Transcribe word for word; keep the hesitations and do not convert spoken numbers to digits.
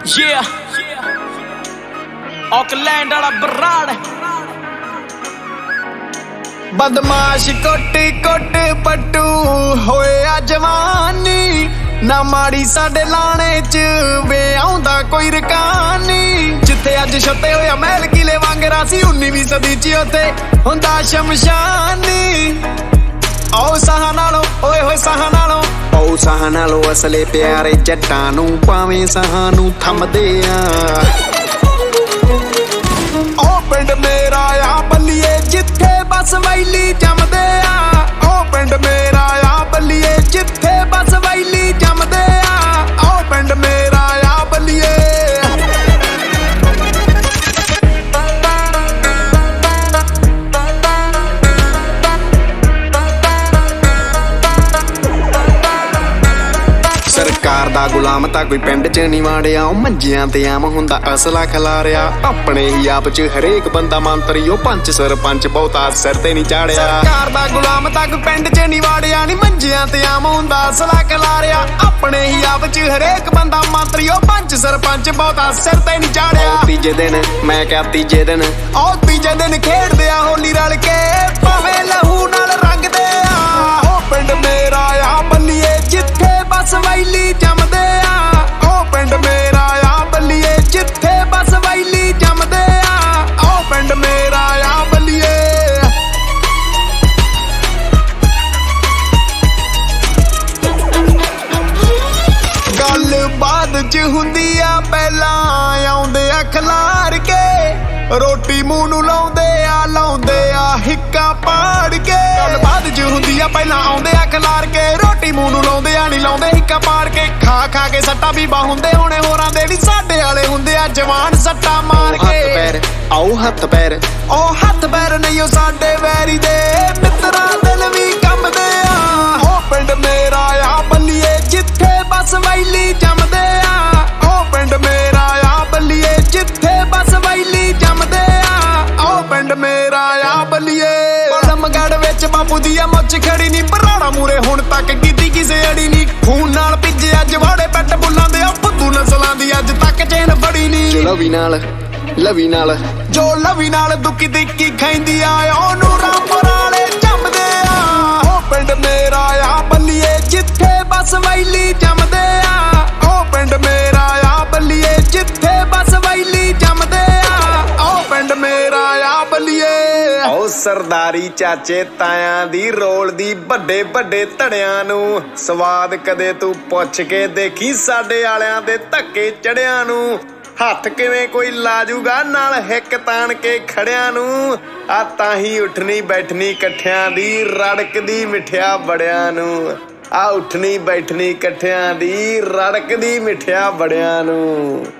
Yeah, Auckland वाला बराड़ बदमाश कोटी कोट पट्टू होया जवानी ना माड़ी साडे लाने च वे आउंदा कोई रकानी जिथे अज छते होया महल किले वांगरा सी उन्नीवीं सदी च उथे हुंदा शमशानी ओ साह नालों ओए होए साह नालों ओ साह नालों असले प्यारे जट्टां नूं भावें साह नूं थमदे आ ओ पिंड मेरा आ बल्लीए जिथे बस वैली जमदे आ ओ पिंड मेरा आ बल्लीए जिथे बस वैली जमदे आ ओ पिंड मेरा आ बल्लीए सरकार दा गुलाम तां कोई पिंड च नहीं वाड़िया मंजियां ते आम हुंदा असला खलारिया अपने ही आप च हरेक बंदा मंत्री ओ पंच सरपंच बहुता सिर ते नहीं चाड़िया सरकार दा गुलाम तां कोई पिंड च नहीं वाड़िया नी मंजियां ते आम हुंदा असला खलारिया अपने ही आप च हरेक बंदा मंत्री ओ पंच सरपंच बहुता सिर ते नहीं चाड़िया तीजे दिन मैं क्या तीजे दिन ओ तीजे दिन खेडदे आ होली रल के भावें लहू नाल रंगदे आ ओ पिंड मेरा आ बल्लीए जिथे बस वैली जमदे आ ओ पिंड मेरा आ बल्लीए जिथे बस वैली जमदे आ ओ पिंड मेरा आ बल्लीए गल बाद च हुंदी आ पहला आउंदे आ खलार के रोटी मूंह नूं लाउंदे आ लाउंदे आ हिक्का पाड़ के गल बाद च हुंदी आ पहला आउंदे आ खलार के रोटी मूंह नूं लाउंदे आ नहीं लाउंदे हिक्का पाड़ के खा खा के सट्टा भी बाहुंदे होने होरां दे नी साडे वाले हुंदे आ जवान सट्टा मार के हत्थ पैर आओ हत्थ पैर ओ हत्थ पैर नहीं ओ साडे वैरी दे मित्तरां दिल भी कंबदे आ ओ पिंड मेरा आ बल्लीए जिथे बस वैली जमदे आ ओ पिंड मेरा आ बल्लीए जिथे बस वैली जमदे आ ओ पिंड मेरा आ बल्लीए बलमगढ़ विच बापू दी मुੱਛ खड़ी नी बराड़ा मूरे हुण तक कीती किसे अड़ी नी खून नाल भਿੱਜੇ ਅੱਜ ਵਾੜੇ ਪੈਟ ਬੁੱਲਾਂ ਦੇ ਆ ਫੁੱਦੂ ਨਸਲਾਂ ਦੀ ਅੱਜ ਤੱਕ ਚੈਨ ਫੜੀ ਨੀ ਲਵੀ ਨਾਲ ਲਵੀ ਨਾਲ ਜੋ ਲਵੀ ਨਾਲ ਦੁੱਕੀ ਦਿੱਕੀ ਖੈਂਦੀ ਆ ਉਹਨੂੰ ਰਾਮਪੁਰ ਵਾਲੇ ਜੰਮਦੇ ਆ ਉਹ ਪਿੰਡ ਮੇਰਾ ਆ ਬੱਲੀਏ ਜਿੱਥੇ ਬਸ ਵੈਲੀ ਜੰਮਦੇ ਆ ਉਹ ਪਿੰਡ ਮੇਰਾ ਆ ਬੱਲੀਏ ਜਿੱਥੇ ਬਸ ਵੈਲੀ ਜੰਮਦੇ ਆ ਉਹ ਪਿੰਡ ਮੇਰਾ ਆ ਬੱਲੀਏ ਓ ਸਰਦਾਰੀ ਚਾਚੇ ਤਾਇਆਂ ਦੀ ਰੋਲ ਦੀ ਵੱਡੇ ਵੱਡੇ ਧੜਿਆਂ ਨੂੰ ਸਵਾਦ ਕਦੇ ਤੂੰ ਪੁੱਛ ਕੇ ਦੇਖੀ ਸਾਡੇ ਵਾਲਿਆਂ ਦੇ ਧੱਕੇ ਚੜਿਆਂ ਨੂੰ ਹੱਥ ਕਿਵੇਂ ਕੋਈ ਲਾਜੂਗਾ ਨਾਲ ਹਿੱਕ ਤਾਣ ਕੇ ਖੜਿਆਂ ਨੂੰ ਆ ਤਾਂ ਹੀ ਉੱਠਣੀ ਬੈਠਣੀ ਇਕੱਠਿਆਂ ਦੀ ਰੜਕਦੀ ਮਿੱਠਿਆ ਬੜਿਆਂ ਨੂੰ ਆ ਉੱਠਣੀ ਬੈਠਣੀ ਇਕੱਠਿਆਂ ਦੀ ਰੜਕਦੀ ਮਿੱਠਿਆ ਬੜਿਆਂ ਨੂੰ।